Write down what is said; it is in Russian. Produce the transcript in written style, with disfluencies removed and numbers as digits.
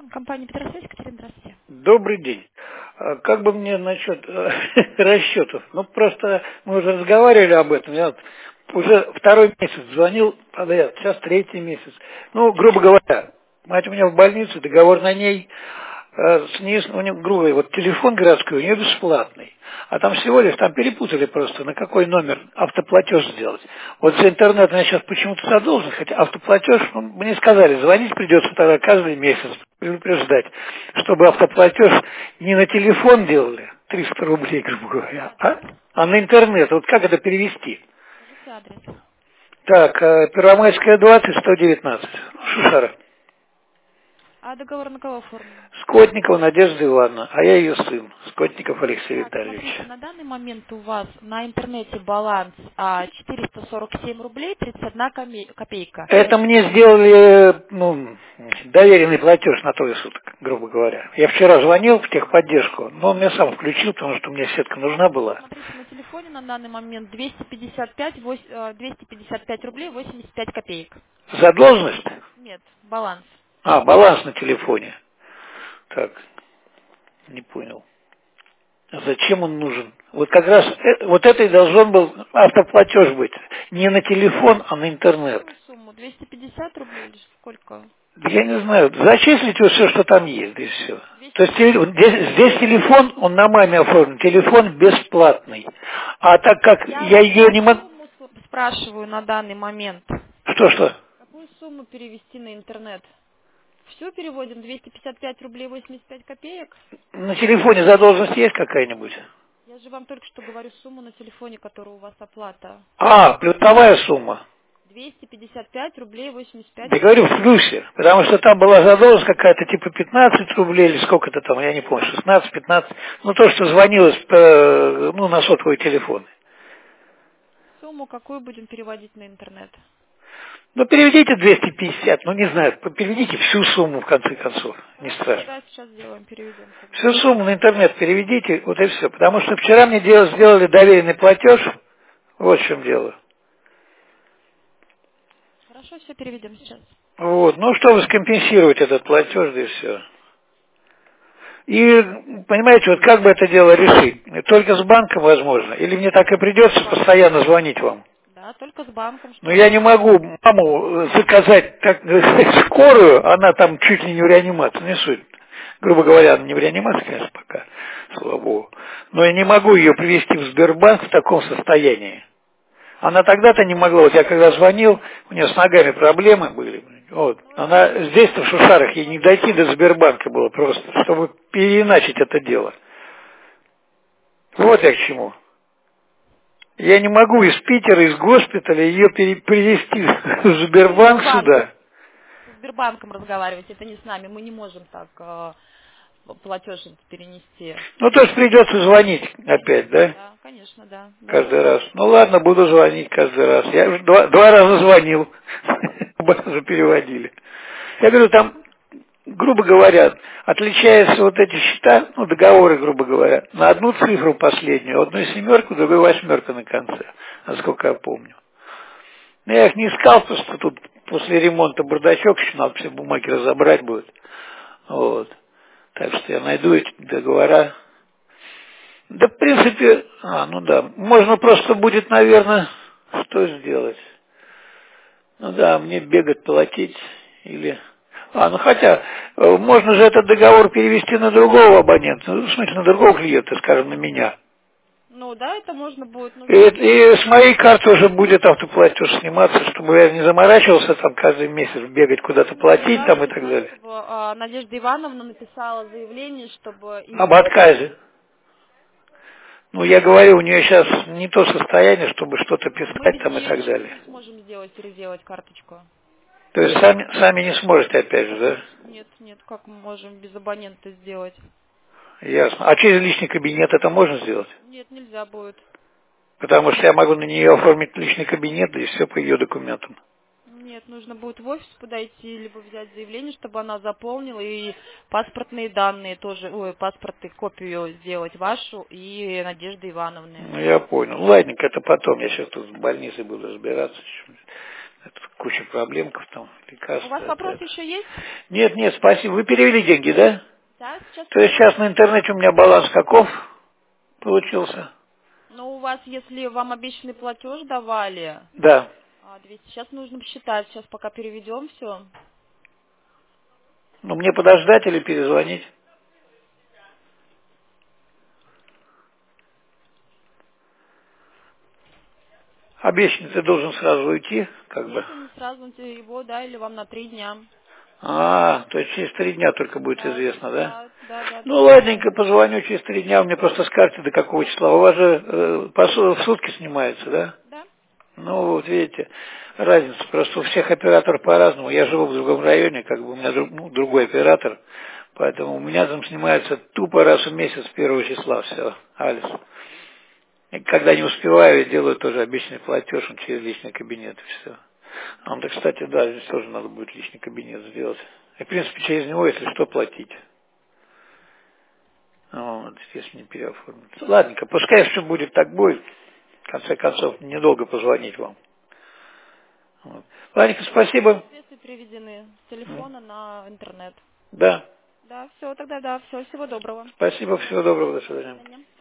Компания Петросвязь, Екатерина, здравствуйте. Добрый день. Как бы мне насчет расчетов? Ну, просто мы уже разговаривали об этом. Я вот уже второй месяц звонил подряд, сейчас третий месяц. Ну, грубо говоря, мать у меня в больнице, договор на ней, с ней, у нее, грубо говоря, вот телефон городской у нее бесплатный. А там всего лишь, там перепутали просто, на какой номер автоплатеж сделать. Вот за интернет у меня сейчас почему-то задолжен, хотя автоплатеж, ну, мне сказали, звонить придется тогда каждый месяц, предупреждать, чтобы автоплатеж не на телефон делали, 300 рублей, грубо говоря, а на интернет. Вот как это перевести? Скажите адрес. Так, Первомайская 20, 119, Шушара. А договор на кого оформлен? Скотникова Надежда Ивановна, а я ее сын, Скотников Алексей Так, Витальевич. смотрите, на данный момент у вас на интернете баланс 447 рублей 31 копейка. Это мне сделали, ну, доверенный платеж на трое суток, грубо говоря. Я вчера звонил в техподдержку, но он меня сам включил, потому что мне сетка нужна была. Смотрите, на телефоне на данный момент 255 рублей 85 копеек. Задолженность? Нет, баланс. А, баланс на телефоне. Так, не понял. А зачем он нужен? Вот как раз вот это и должен был автоплатеж быть. Не на телефон, а на интернет. Какую сумму? 250 рублей или сколько? Я не знаю, зачислите все, что там есть, и все. То есть 250. здесь телефон, он на маме оформлен, телефон бесплатный. А так как Я я вас ее не могу... сумму спрашиваю на данный момент. Что? Какую сумму перевести на интернет? Все переводим 255 рублей 85 копеек. На телефоне задолженность есть какая-нибудь? Я же вам только что говорю сумму на телефоне, которая у вас оплата. А, плюсовая сумма. 255 рублей 85 Я говорю в копеек. плюсе, потому что там была задолженность какая-то типа 15 рублей или сколько-то там, я не помню, 16-15. Ну то, что звонилось ну, на сотовый телефон. Сумму какую будем переводить на интернет? Ну, переведите 250, ну, не знаю, переведите всю сумму, в конце концов, не Хорошо, страшно. да, сейчас сделаем, переведем тогда. Всю сумму на интернет переведите, вот и все. Потому что вчера мне сделали доверенный платеж, вот в чем дело. Хорошо, все переведем сейчас. Вот, ну, чтобы скомпенсировать этот платеж, да и все. И, понимаете, вот как бы это дело решить? Только с банком возможно? Или мне так и придется постоянно звонить вам? Да, только с банком, Но чтобы я вы не могли... могу маму заказать так, скорую, она там чуть ли не в реанимации, не суть. Грубо говоря, она не в реанимации, конечно, пока, слава богу. Но я не могу ее привести в Сбербанк в таком состоянии. Она тогда-то не могла, вот я когда звонил, у нее с ногами проблемы были. Вот. Ну, Она это здесь-то в Шушарах, ей не дойти до Сбербанка было просто, чтобы переиначить это дело. Вот я к чему. Я не могу из Питера, из госпиталя ее привезти в Сбербанк сюда. С Сбербанком разговаривать, это не с нами, мы не можем так платеж перенести. Ну, то есть придется звонить опять, да? Да, конечно, да. Каждый раз. Ну ладно, буду звонить каждый раз. Я уже два раза звонил. Оба раза переводили. Я говорю, там, грубо говоря, отличаются вот эти счета, ну, договоры, грубо говоря, на одну цифру последнюю, одну семерку, другую восьмерка на конце, насколько я помню. Но я их не искал, потому что тут после ремонта бардачок еще надо все бумаги разобрать будет. Вот. Так что я найду эти договора. Да, в принципе, ну да, можно просто будет, наверное, что сделать? Ну да, мне бегать, платить или... ну хотя, можно же этот договор перевести на другого абонента, ну, в смысле, на другого клиента, скажем, на меня. Ну да, это можно будет. И с моей карты уже будет автоплатеж сниматься, чтобы я не заморачивался там каждый месяц бегать куда-то платить там и так далее. Чтобы Надежда Ивановна написала заявление, чтобы... Об отказе. Ну, я говорю, у нее сейчас не то состояние, чтобы что-то Мы писать без там и нее так ничего далее. не сможем сделать, переделать карточку. То есть сами не сможете опять же, да? Нет, как мы можем без абонента сделать? Ясно. А через личный кабинет это можно сделать? Нет, нельзя будет. Потому что я могу на нее оформить личный кабинет, и все по ее документам. Нет, нужно будет в офис подойти, либо взять заявление, чтобы она заполнила, и паспортные данные тоже, паспорты, копию сделать вашу и Надежды Ивановны. Ну, я понял. Ну, ладненько, это потом. Я сейчас тут в больнице буду разбираться. Это куча проблемков там, У лекарства, вас вопрос это. еще есть? Нет, нет, спасибо. Вы перевели деньги, да? Да, сейчас То есть сейчас на интернете у меня баланс каков получился? Ну, у вас, если вам обещанный платеж давали, Да. 200, сейчас нужно посчитать, сейчас пока переведем все. Ну, мне подождать или перезвонить? Обещанный ты должен сразу уйти, как бы. Если не сразу его, да, или вам на 3 дня. То есть через 3 дня только будет Да, известно, да? да, да, да, Ну, да. ладненько, позвоню через 3 дня, вы мне просто скажете, до какого числа. У вас же в сутки снимается, да? Да? Ну, вот видите, разница. Просто у всех операторов по-разному. Я живу в другом районе, как бы у меня другой оператор. Поэтому у меня там снимается тупо раз в месяц, 1 числа, все, Алис. И когда не успеваю, я делаю тоже обычный платеж через личный кабинет, и все. Да, кстати, да, здесь тоже надо будет личный кабинет сделать. И, в принципе, через него, если что, платить. Вот, если не переоформить. Ладненько, пускай все будет так будет. В конце концов, недолго позвонить вам. Вот. Ладненько, спасибо. Средства переведены с телефона на интернет. Да. Да, все, тогда да, все, всего доброго. Спасибо, всего доброго, до До свидания. свидания.